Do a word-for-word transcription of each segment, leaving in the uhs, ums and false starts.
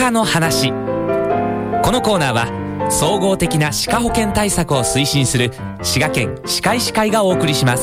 歯の話。このコーナーは総合的な歯科保険対策を推進する滋賀県歯科医師会がお送りします。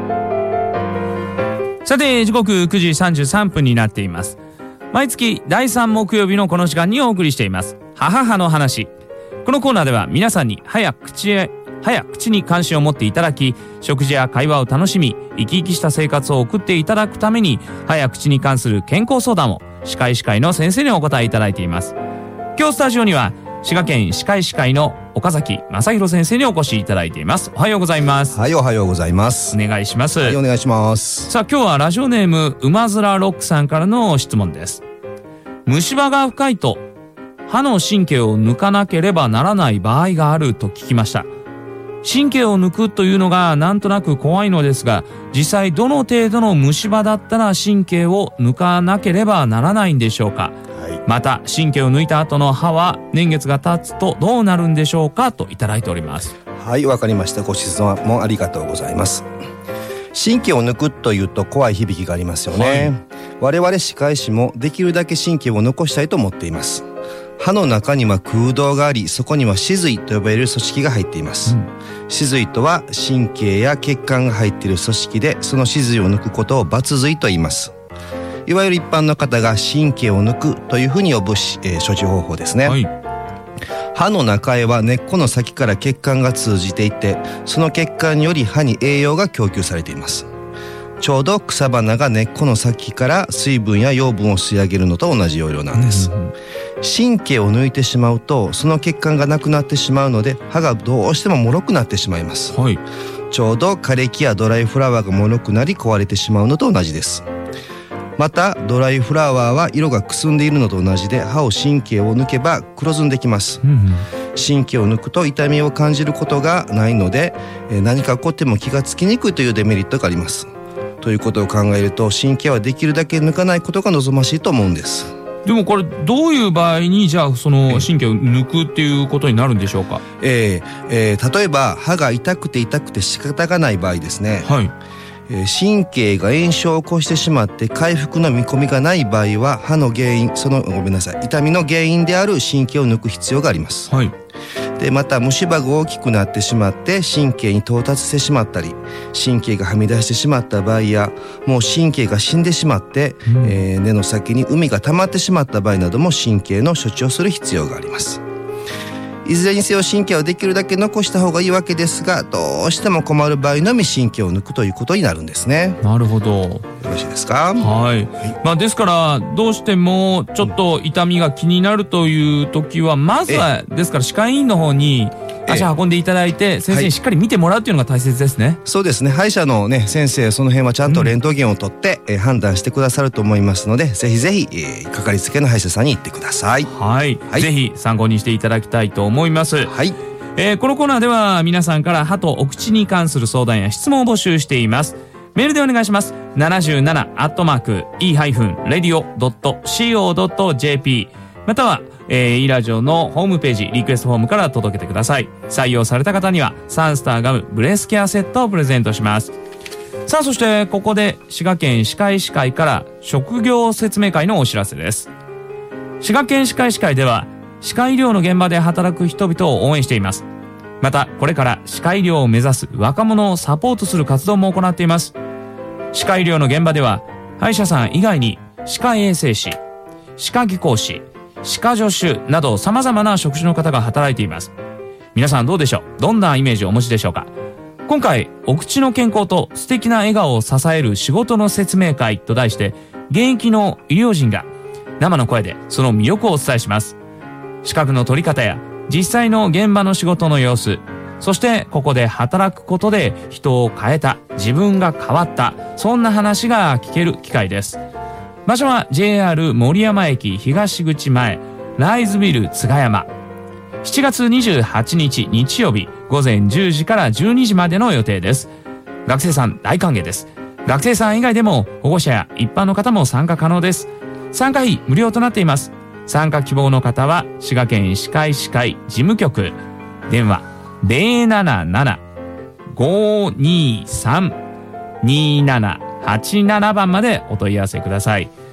さて、時刻くじさんじゅうさんぷんになっています。毎月だいさん木曜日のこの時間にお送りしています母歯の話。このコーナーでは皆さんに歯や口へ歯や口に関心を持っていただき、食事や会話を楽しみ、生き生きした生活を送っていただくために、歯や口に関する健康相談を歯科医師会の先生にお答えいただいています。今日スタジオには滋賀県歯科医師会の岡崎正弘先生にお越しいただいています。おはようございます。 はい、おはようございます。 お願いします。 はい、お願いします。 さあ、今日はラジオネーム馬面ロックさんからの質問です。虫歯が深いと歯の神経を抜かなければならない場合があると聞きました。神経を抜くというのがなんとなく怖いのですが、実際どの程度の虫歯だったら神経を抜かなければならないんでしょうか。はい、また神経を抜いた後の歯は年月が経つとどうなるんでしょうか、といただいております。 はい、わかりました。ご質問もありがとうございます。神経を抜くというと怖い響きがありますよね。はい、我々歯科医師もできるだけ神経を残したいと思っています。歯の中には空洞があり、そこには歯髄と呼ばれる組織が入っています。うん、歯髄とは神経や血管が入っている組織で、その歯髄を抜くことを抜髄と言います。いわゆる一般の方が神経を抜くというふうに呼ぶ、えー、処置方法ですね。はい、歯の中へは根っこの先から血管が通じていて、その血管により歯に栄養が供給されています。ちょうど草花が根っこの先から水分や養分を吸い上げるのと同じ要領なんです。うんうん、神経を抜いてしまうとその血管がなくなってしまうので、歯がどうしても脆くなってしまいます。はい、ちょうど枯れ木やドライフラワーが脆くなり壊れてしまうのと同じです。またドライフラワーは色がくすんでいるのと同じで、歯を神経を抜けば黒ずんできます。うんうん、神経を抜くと痛みを感じることがないので、何か起こっても気がつきにくいというデメリットがあります。ということを考えると、神経はできるだけ抜かないことが望ましいと思うんです。 でもこれどういう場合にじゃあその神経を抜くっていうことになるんでしょうか。 えーえー、例えば歯が痛くて痛くて仕方がない場合ですね。はい、えー、神経が炎症を起こしてしまって回復の見込みがない場合は、歯の原因そのごめんなさい痛みの原因である神経を抜く必要があります。はい、でまた虫歯が大きくなってしまって神経に到達してしまったり、神経がはみ出してしまった場合や、もう神経が死んでしまって、うんえー、根の先に膿が溜まってしまった場合なども神経の処置をする必要があります。いずれにせよ神経はできるだけ残した方がいいわけですが、どうしても困る場合のみ神経を抜くということになるんですね。 なるほど。 よろしいですか。 はい、まあ、ですからどうしてもちょっと痛みが気になるという時は、まずはですから歯科医院の方に足運んでいただいて、先生にしっかり見てもらうというのが大切ですね。はい、 そうですね。歯医者のね先生、その辺はちゃんとレントゲンを取って、うん、え判断してくださると思いますので、ぜひぜひ、えー、かかりつけの歯医者さんに行ってください。 はい、はい、ぜひ参考にしていただきたいと思います。はい、えー、このコーナーでは皆さんから歯とお口に関する相談や質問を募集しています。メールでお願いします。ななじゅうななアットマーク イー レディオ ドット シーオー ドット ジェーピー またはえー、イーラジオのホームページリクエストフォームから届けてください。採用された方にはサンスターガムブレスケアセットをプレゼントします。さあ、そしてここで滋賀県歯科医師会から職業説明会のお知らせです。滋賀県歯科医師会では歯科医療の現場で働く人々を応援しています。またこれから歯科医療を目指す若者をサポートする活動も行っています。歯科医療の現場では歯医者さん以外に歯科衛生士、歯科技工士、歯科助手など様々な職種の方が働いています。皆さんどうでしょう。どんなイメージをお持ちでしょうか。今回お口の健康と素敵な笑顔を支える仕事の説明会と題して、現役の医療人が生の声でその魅力をお伝えします。資格の取り方や実際の現場の仕事の様子、そしてここで働くことで人を変えた、自分が変わった、そんな話が聞ける機会です。場所は ジェイアール 森山駅東口前ライズビル津賀山。しちがつにじゅうはちにち日曜日ごぜんじゅうじからじゅうにじまでの予定です。学生さん大歓迎です。学生さん以外でも保護者や一般の方も参加可能です。参加費無料となっています。参加希望の方は滋賀県歯科医師会事務局、電話 ゼロなななな ごーにーさん にーななはちなな 番までお問い合わせください。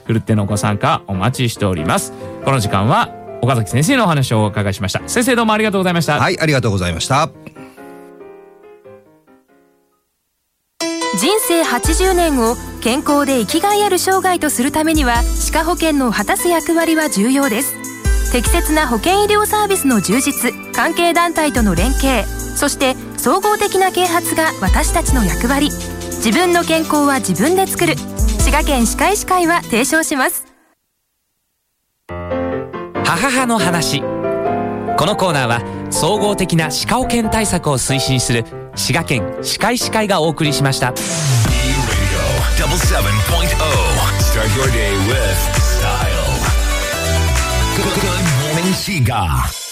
ふるってのご参加お待ちしております。この時間は岡崎先生のお話をお伺いしました。先生どうもありがとうございました。 はい、ありがとうございました。 人生はちじゅうねんを健康で生きがいある生涯とするためには、歯科保険の果たす役割は重要です。適切な保険医療サービスの充実、関係団体との連携、そして総合的な啓発が私たちの役割。自分の健康は自分で作る。滋賀県歯科医師会は提唱します。 母母の話。このコーナーは総合的な歯科保険対策を推進する滋賀県歯科医師会がお送りしました。 Double seven point oh Start your day with style. Good morning, Shiga.